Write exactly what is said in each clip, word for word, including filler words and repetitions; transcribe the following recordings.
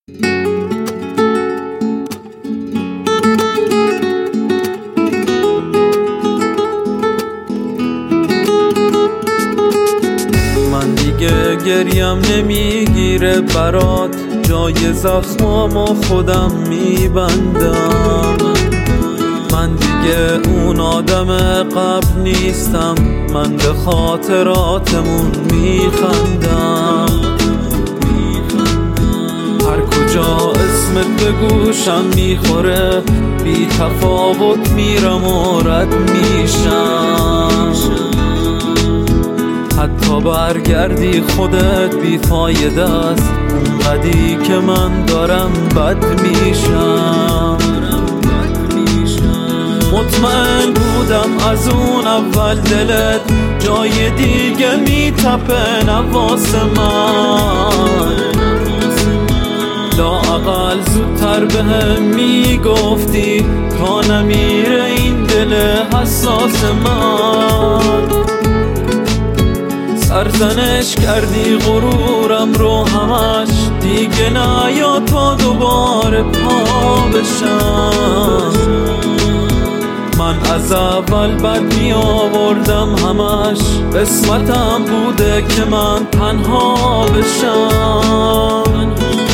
من دیگه گریم نمیگیره برات، جای زخمامو خودم میبندم. من دیگه اون آدم قبل نیستم، من به خاطراتمون میخندم. هر کجا اسمت به گوشم میخوره، بی تفاوت میرم و رد میشم. حتی برگردی خودت بی فایده است، اونقدی که من دارم بد میشم. مطمئن بودم از اون اول دلت جای دیگه میتپه نواس من. لااقل زودتر بهم میگفتی تا نمیره این دل حساس من. سرزنش کردی غرورم رو همش، دیگه نیا تا دوباره پا بشم. من از اول بد می آوردم همش، قسمتم بوده که من تنها بشم.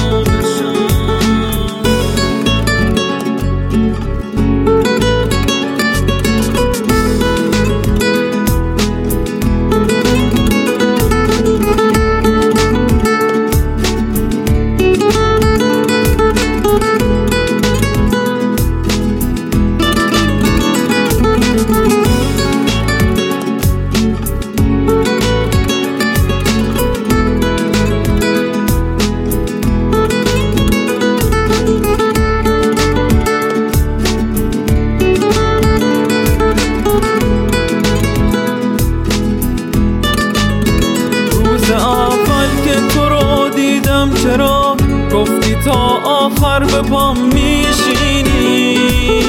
چرا گفتی تا آخر به پام میشینی؟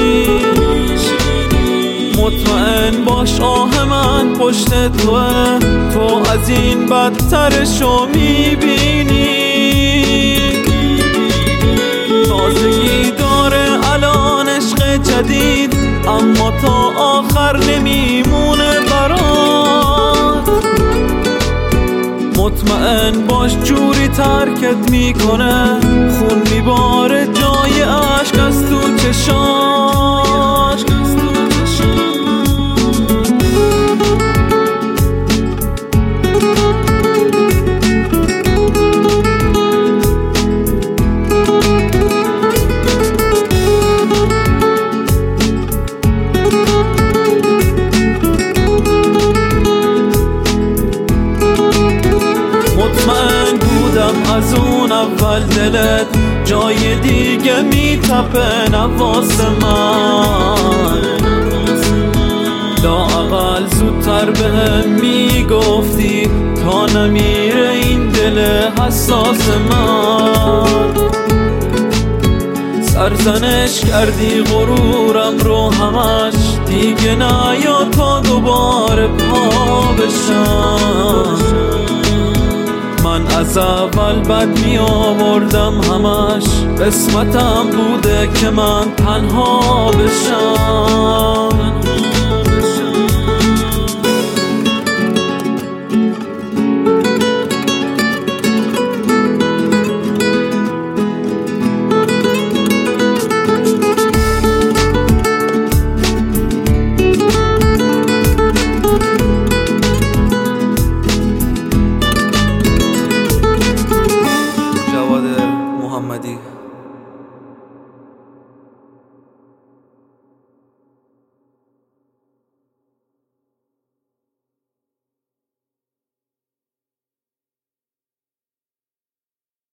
مطمئن باش آه من پشت توه، تو از این بدترشو میبینی. تازگی داره الان عشق جدید، اما تا آخر نمیمونه برات. مطمئن باش جوری ترکت میکنه، خون میباره جای عشق از تو چشاش. مطمئن بودم از اون اول دلت جای دیگه میتپه نواس من. لااقل زودتر بهم میگفتی تا نمیره این دل حساس من. سرزنش کردی غرورم رو همش، دیگه نیا تا دوباره پا بشم. من از اول بد می آوردم همش، قسمتم بوده که من تنها بشم.